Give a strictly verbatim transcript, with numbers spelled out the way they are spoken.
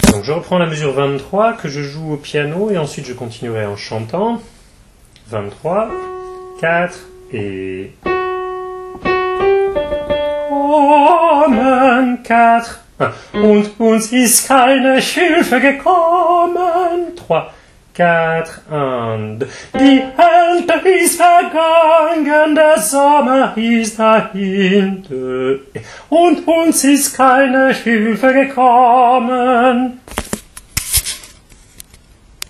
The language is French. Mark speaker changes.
Speaker 1: Donc je reprends la mesure vingt-trois que je joue au piano et ensuite je continuerai en chantant. vingt-trois, quatre et... Kommen, quatre. Und uns ist keine Hilfe gekommen. trois, quatre, un, deux. Die Ernte ist vergangen, der Sommer ist dahinter. Und uns ist keine Hilfe gekommen.